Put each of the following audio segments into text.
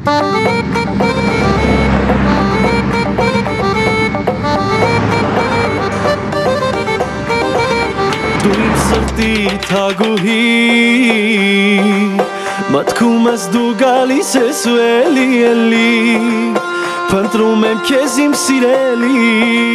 Դու իմ սրտի թագուհի մտքումս դու գալիս ես ու էլի Փնտրում եմ քեզ իմ սիրելի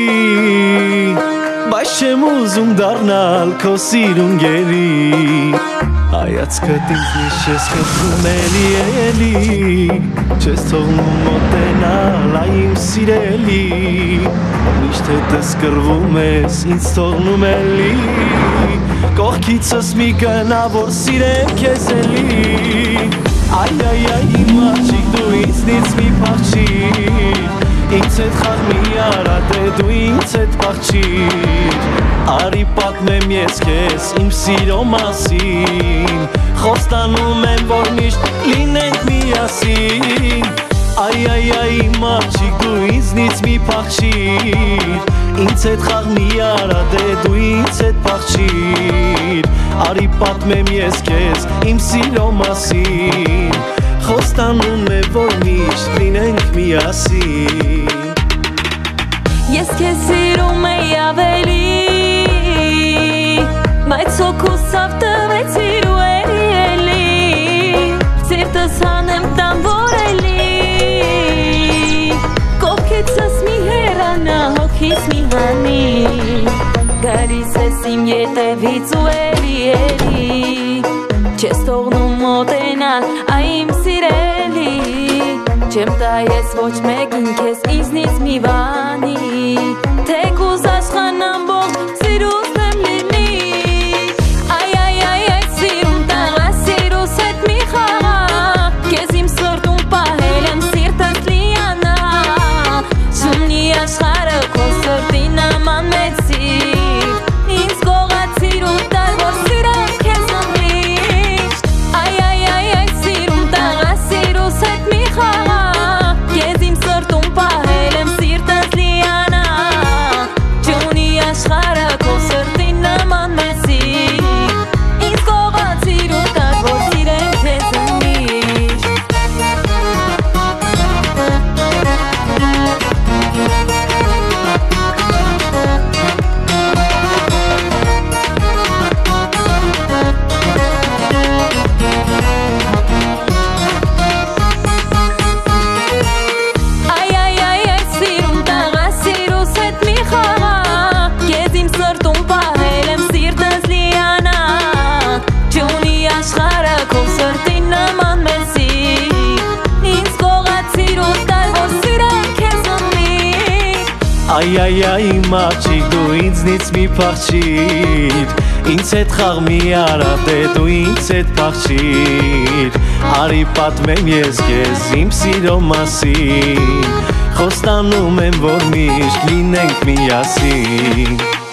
Բայց չեմ ուզում դառնալ քո սիրուն գերի Հայացքդ ինձնից չես խնդրում էլի Չես թողնում մոտենալ այ իմ սիրելի Միշտ հետս կռվում ես ինձ թողնում էլի Կողքիցս մի գնա որ սիրեմ քեզ էլի Այ իմ աղջիկ դու ինձնից մի փախչիր Ինձ հետ խաղ մի արա դե դու ինձ հետ փախչիր Արի պատմեմ ես քեզ իմ սիրո մասին Խոստանում եմ որ միշտ լինենք միասին Այ իմ աղջիկ դու ինձնից մի փախչիր Ինձ հետ խաղ մի արա դե դու ինձ հետ փախչիր Արի պատմեմ ես քեզ իմ սիրո մասին Խոստանում եմ որ միշտ լինենք միասին Ես քեզ սիրում եի ավելի Բայց հոգուսավ տվեցիր ու էլի Սիրտս հանեմ տամբորելի Կողքիցս մի հեռանա հոգիս մի հանի Գալիս ես իմ ետևից ու էլի Չես թողնում մոտենալ այ իմ սիրելի Չեմ տա ես ոչ մեկին քեզ ինձնից մի բանի Թեկուզ աշխան ամբողջ սիրուս եմ լինի Այ սիրում տաղա սիրուս հետ մի խաղա Քեզ իմ սրտում պահել եմ սիրտս լիանա Շունի աշխարը քո սրտի նման մեծ սիր Ինձ կողացիր ու տար որ սիրեմ քեզ ամիշտ Այ սիրում տաղա սիրուս հետ մի խաղա Քեզ իմ սրտում պահել եմ սիրտս լիանա Չունի աշխարը քո սրտի նման մեծ սիր Ինձ կողացիր ու տար որ սիրեմ քեզ ամիշտ Սիրում տաղա սիրուս հետ մի խաղա Քեզ իմ սրտում պահել եմ սիրտս լիանա Չունի աշխարը քո սրտի նման մեծ սիր Ինձ կողացիր ու տար որ սիրեմ քեզ ամիշտ Այ իմ աղջիկ դու ինձնից մի փախչիր Ինձ հետ խաղ մի արա դե դու ինձ հետ փախչիր Արի պատմեմ ես քեզ իմ սիրո մասին Խոստանում եմ որ միշտ լինենք միասին